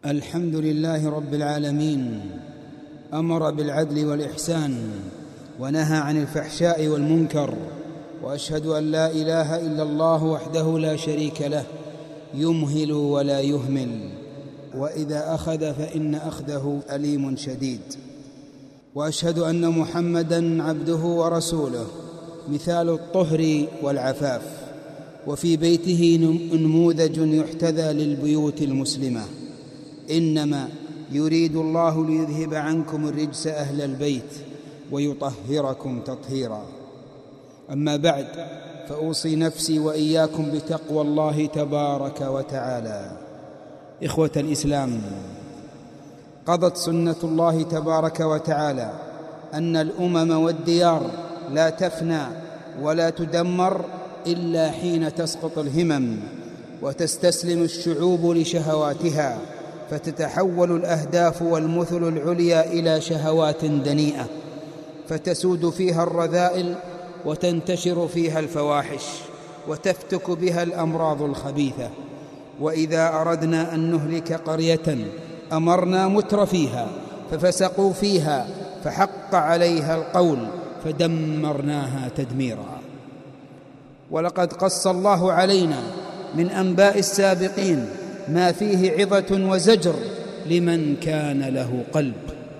الحمد لله رب العالمين، أمر بالعدل والإحسان ونهى عن الفحشاء والمنكر، وأشهد أن لا إله إلا الله وحده لا شريك له، يمهل ولا يهمل، وإذا أخذ فإن أخذه أليم شديد. وأشهد أن محمدًا عبده ورسوله، مثال الطهر والعفاف، وفي بيته نموذج يحتذى للبيوت المسلمة. إنما يريد الله ليذهب عنكم الرجس أهل البيت ويطهركم تطهيرا. أما بعد، فأوصي نفسي وإياكم بتقوى الله تبارك وتعالى. إخوة الإسلام، قضت سنة الله تبارك وتعالى أن الأمم والديار لا تفنى ولا تدمر إلا حين تسقط الهمم وتستسلم الشعوب لشهواتها، فتتحول الأهداف والمثل العليا إلى شهوات دنيئة، فتسود فيها الرذائل وتنتشر فيها الفواحش وتفتك بها الأمراض الخبيثة. وإذا أردنا أن نهلك قرية أمرنا مترفيها ففسقوا فيها فحق عليها القول فدمرناها تدميرا. ولقد قص الله علينا من أنباء السابقين ما فيه عظة وزجر لمن كان له قلب.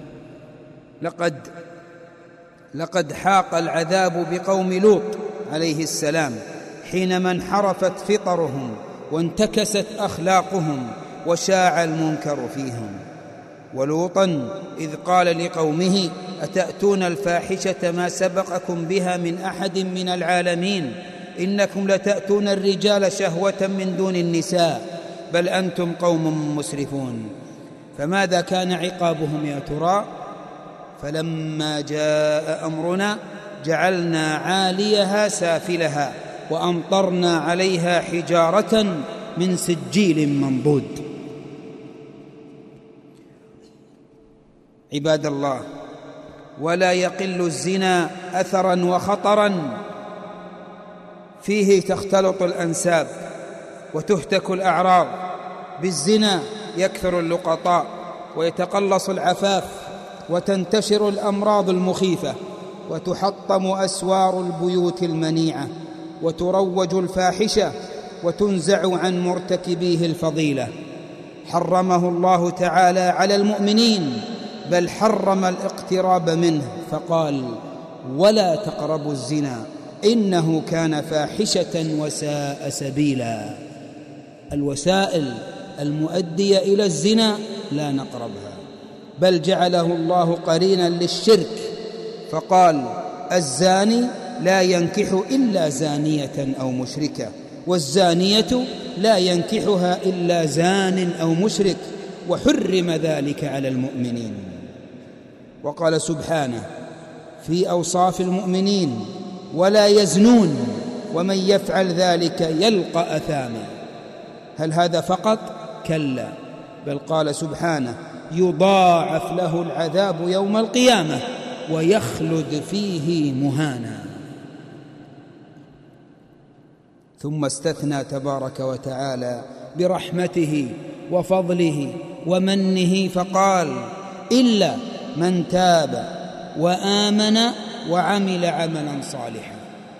لقد حاق العذاب بقوم لوط عليه السلام حينما انحرفت فطرهم وانتكست أخلاقهم وشاع المنكر فيهم. ولوطا إذ قال لقومه: أتأتون الفاحشة ما سبقكم بها من أحد من العالمين، إنكم لتأتون الرجال شهوة من دون النساء، بل أنتم قوم مسرفون. فماذا كان عقابهم يا ترى؟ فلما جاء أمرنا جعلنا عاليها سافلها وأمطرنا عليها حجارة من سجيل منضود. عباد الله، ولا يقل الزنا أثرا وخطرا، فيه تختلط الأنساب وتهتك الأعراض. بالزنا يكثر اللقطاء ويتقلص العفاف وتنتشر الأمراض المخيفة وتحطم أسوار البيوت المنيعة وتروج الفاحشة وتنزع عن مرتكبيه الفضيلة. حرمه الله تعالى على المؤمنين، بل حرم الاقتراب منه فقال: ولا تقربوا الزنا إنه كان فاحشة وساء سبيلا. الوسائل المؤدية إلى الزنا لا نقربها، بل جعله الله قرينا للشرك فقال: الزاني لا ينكح إلا زانية أو مشركة، والزانية لا ينكحها إلا زان أو مشرك، وحرم ذلك على المؤمنين. وقال سبحانه في أوصاف المؤمنين: ولا يزنون ومن يفعل ذلك يلقى أثاما. هل هذا فقط؟ كلا، بل قال سبحانه: يضاعف له العذاب يوم القيامة ويخلد فيه مهانا. ثم استثنى تبارك وتعالى برحمته وفضله ومنه فقال: إلا من تاب وآمن وعمل عملا صالحا.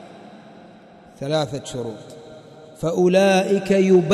3 شروط. فأولئك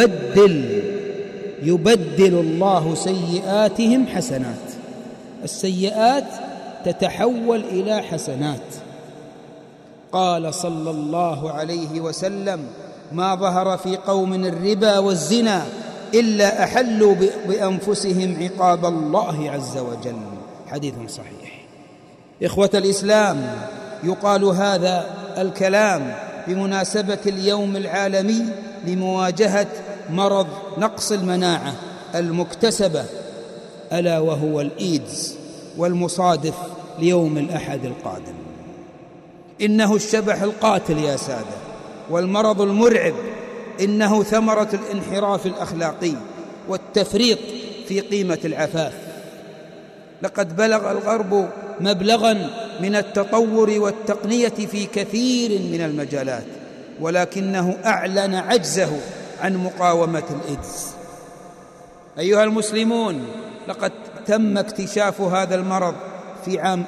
يبدل الله سيئاتهم حسنات. السيئات تتحول إلى حسنات. قال صلى الله عليه وسلم: ما ظهر في قوم الربا والزنا إلا أحلوا بأنفسهم عقاب الله عز وجل. حديث صحيح. إخوة الإسلام، يقال هذا الكلام بمناسبة اليوم العالمي لمواجهة مرض نقص المناعة المكتسبة، ألا وهو الإيدز، والمصادف ليوم الأحد القادم. إنه الشبح القاتل يا سادة، والمرض المرعب. إنه ثمرة الانحراف الأخلاقي والتفريط في قيمة العفاف. لقد بلغ الغرب مبلغا من التطور والتقنية في كثير من المجالات، ولكنه أعلن عجزه عن مقاومة الإيدز. أيها المسلمون، لقد تم اكتشاف هذا المرض في عام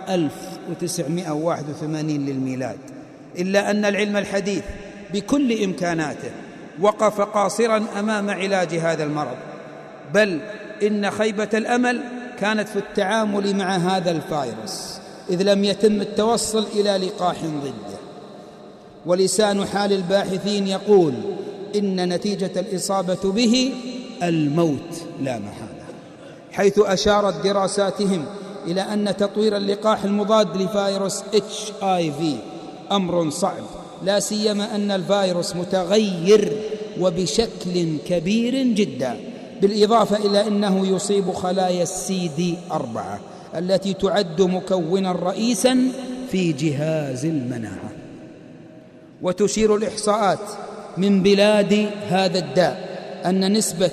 1981 للميلاد، إلا أن العلم الحديث بكل إمكاناته وقف قاصراً أمام علاج هذا المرض، بل إن خيبة الأمل كانت في التعامل مع هذا الفيروس، إذ لم يتم التوصل إلى لقاح ضده. ولسان حال الباحثين يقول إن نتيجة الإصابة به الموت لا محالة، حيث أشارت دراساتهم إلى أن تطوير اللقاح المضاد لفيروس HIV أمر صعب، لا سيما أن الفيروس متغير وبشكل كبير جدا، بالإضافة إلى أنه يصيب خلايا CD4 التي تعد مكونا رئيسا في جهاز المناعة. وتشير الإحصاءات من بلاد هذا الداء أن نسبة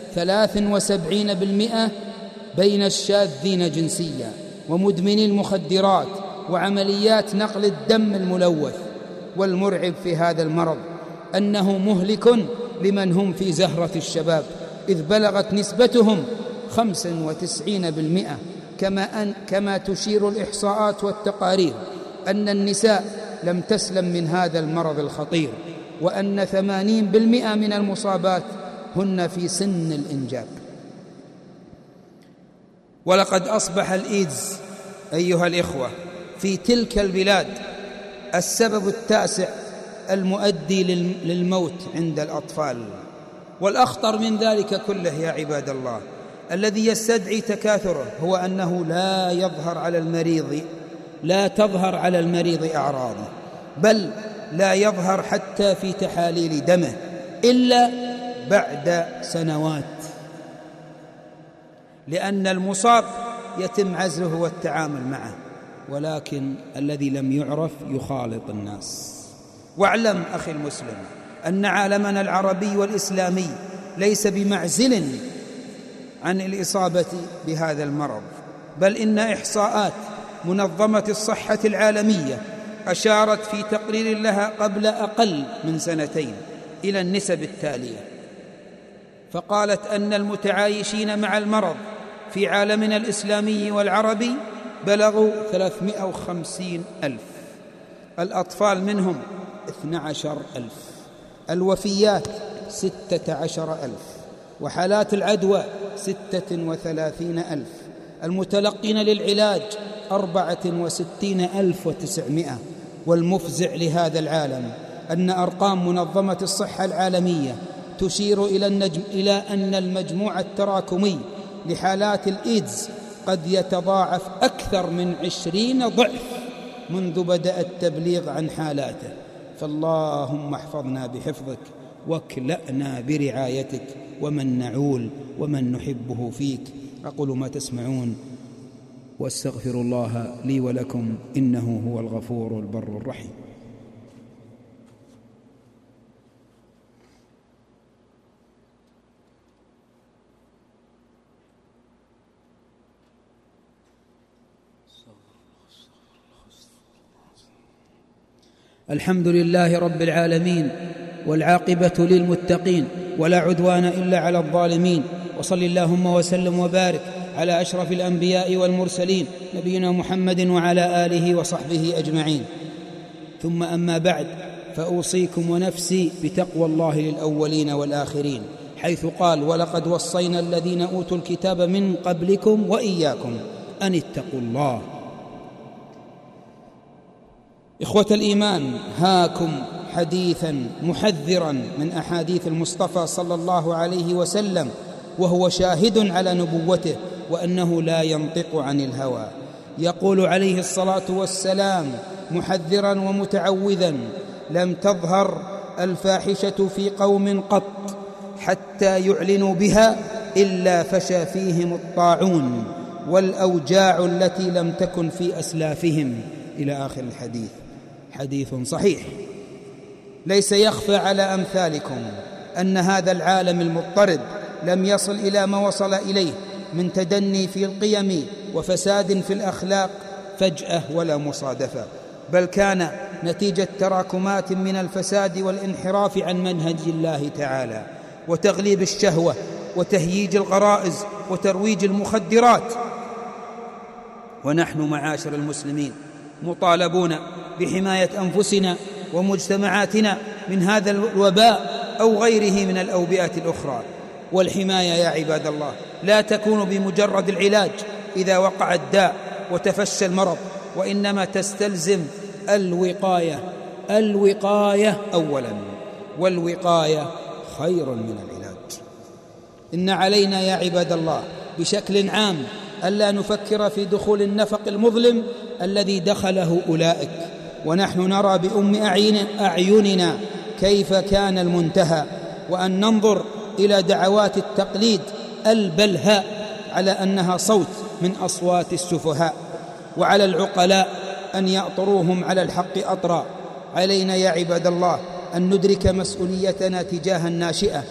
73% بين الشاذين جنسيا ومدمني المخدرات وعمليات نقل الدم الملوث. والمرعب في هذا المرض أنه مهلك لمن هم في زهرة الشباب، إذ بلغت نسبتهم 95%، كما تشير الإحصاءات والتقارير أن النساء لم تسلم من هذا المرض الخطير، وأن 80% من المصابات هن في سن الإنجاب. ولقد أصبح الإيدز أيها الإخوة في تلك البلاد السبب التاسع المؤدي للموت عند الأطفال. والأخطر من ذلك كله يا عباد الله الذي يستدعي تكاثره هو أنه لا تظهر على المريض أعراضه، بل لا يظهر حتى في تحاليل دمه إلا بعد سنوات، لأن المصاب يتم عزله والتعامل معه، ولكن الذي لم يعرف يخالط الناس. واعلم أخي المسلم أن عالمنا العربي والإسلامي ليس بمعزل عن الإصابة بهذا المرض، بل إن إحصاءات منظمة الصحة العالمية أشارت في تقرير لها قبل أقل من 2 إلى النسب التالية، فقالت أن المتعايشين مع المرض في عالمنا الإسلامي والعربي بلغوا 350,000، الأطفال منهم 12,000، الوفيات 16,000، وحالات العدوى 36,000، المتلقين للعلاج 64,900. والمفزع لهذا العالم أن أرقام منظمة الصحة العالمية تشير إلى أن المجموع التراكمي لحالات الإيدز قد يتضاعف أكثر من 20 ضعف منذ بدأ التبليغ عن حالاته. فاللهم احفظنا بحفظك واكلأنا برعايتك ومن نعول ومن نحبه فيك. أقول ما تسمعون واستغفر الله لي ولكم إنه هو الغفور البر الرحيم. الحمد لله رب العالمين، والعاقبة للمتقين، ولا عدوان إلا على الظالمين، وصل اللهم وسلم وبارك على أشرف الأنبياء والمرسلين نبينا محمد وعلى آله وصحبه أجمعين. ثم أما بعد، فأوصيكم ونفسي بتقوى الله للأولين والآخرين، حيث قال: ولقد وصينا الذين أوتوا الكتاب من قبلكم وإياكم أن اتقوا الله. إخوة الإيمان، هاكم حديثا محذرا من أحاديث المصطفى صلى الله عليه وسلم، وهو شاهد على نبوته وأنه لا ينطق عن الهوى. يقول عليه الصلاة والسلام محذرا ومتعوذا: لم تظهر الفاحشة في قوم قط حتى يعلنوا بها إلا فشى فيهم الطاعون والأوجاع التي لم تكن في أسلافهم، إلى آخر الحديث. حديث صحيح. ليس يخفى على أمثالكم أن هذا العالم المضطرد لم يصل إلى ما وصل إليه من تدني في القيم وفساد في الأخلاق فجأة ولا مصادفة، بل كان نتيجة تراكمات من الفساد والانحراف عن منهج الله تعالى، وتغليب الشهوة وتهييج الغرائز وترويج المخدرات. ونحن معاشر المسلمين مطالبون بحماية أنفسنا ومجتمعاتنا من هذا الوباء أو غيره من الأوبئة الأخرى. والحماية يا عباد الله لا تكون بمجرد العلاج إذا وقع الداء وتفشى المرض، وإنما تستلزم الوقاية أولا، والوقاية خير من العلاج. إن علينا يا عباد الله بشكل عام ألا نفكر في دخول النفق المظلم الذي دخله أولئك، ونحن نرى بأم أعيننا كيف كان المنتهى، وأن ننظر إلى دعوات التقليد البلهاء على أنها صوت من أصوات السفهاء، وعلى العقلاء أن يأطروهم على الحق أطرا. علينا يا عباد الله أن ندرك مسؤوليتنا تجاه الناشئة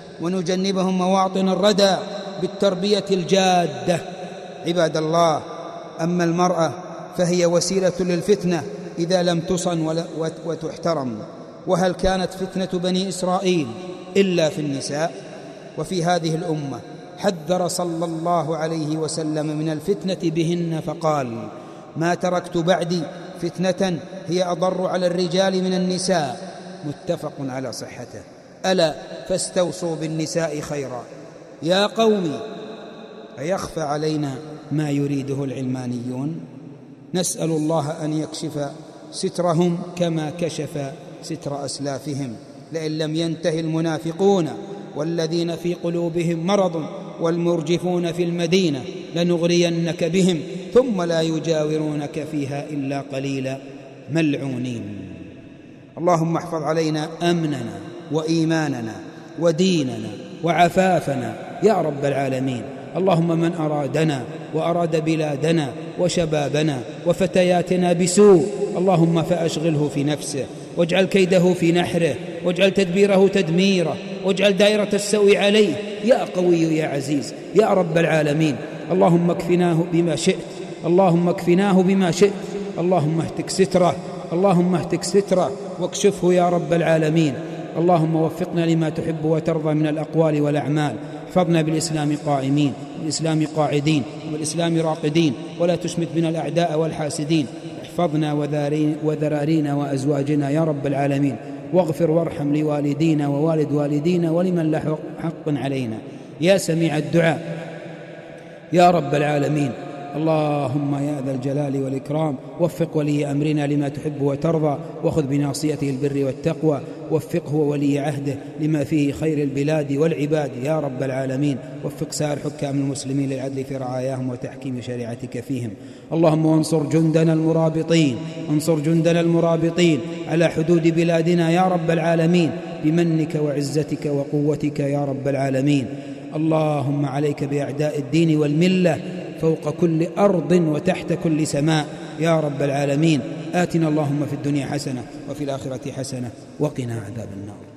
ونجنبهم مواطن الردى بالتربية الجادة. عباد الله، أما المرأة فهي وسيلة للفتنة إذا لم تصن وتحترم. وهل كانت فتنة بني إسرائيل إلا في النساء؟ وفي هذه الأمة حذر صلى الله عليه وسلم من الفتنة بهن فقال: ما تركت بعدي فتنة هي أضر على الرجال من النساء. متفق على صحته. ألا فاستوصوا بالنساء خيرا. يا قوم، أيخفى علينا ما يريده العلمانيون؟ نسأل الله أن يكشف سترهم كما كشف ستر أسلافهم. لئن لم ينتهي المنافقون والذين في قلوبهم مرض والمرجفون في المدينة لنغرينك بهم ثم لا يجاورونك فيها إلا قليلا ملعونين. اللهم احفظ علينا أمننا وإيماننا وديننا وعفافنا يا رب العالمين. اللهم من أرادنا وأراد بلادنا وشبابنا وفتياتنا بسوء اللهم فأشغله في نفسه، واجعل كيده في نحره، واجعل تدبيره تدميره، واجعل دائرة السوء عليه يا قوي يا عزيز يا رب العالمين. اللهم اكفناه بما شئت، اللهم اكفناه بما شئت. اللهم اهتك ستره، اللهم اهتك ستره واكشفه يا رب العالمين. اللهم وفقنا لما تحب وترضى من الأقوال والأعمال. احفظنا بالإسلام قائمين، بالإسلام قاعدين، وبالإسلام راقدين، ولا تشمت بنا الأعداء والحاسدين. احفظنا وذرارينا وأزواجنا يا رب العالمين، واغفر وارحم لوالدينا ووالد والدينا ولمن له حق علينا يا سميع الدعاء يا رب العالمين. اللهم يا ذا الجلال والإكرام وفق ولي أمرنا لما تحب وترضى، وخذ بناصيته البر والتقوى، وفقه وولي عهده لما فيه خير البلاد والعباد يا رب العالمين. وفق سائر حكام المسلمين للعدل في رعاياهم وتحكيم شريعتك فيهم. اللهم وانصر جندنا المرابطين، انصر جندنا المرابطين على حدود بلادنا يا رب العالمين بمنك وعزتك وقوتك يا رب العالمين. اللهم عليك بأعداء الدين والملة فوق كل أرض وتحت كل سماء يا رب العالمين. آتنا اللهم في الدنيا حسنة وفي الآخرة حسنة وقنا عذاب النار.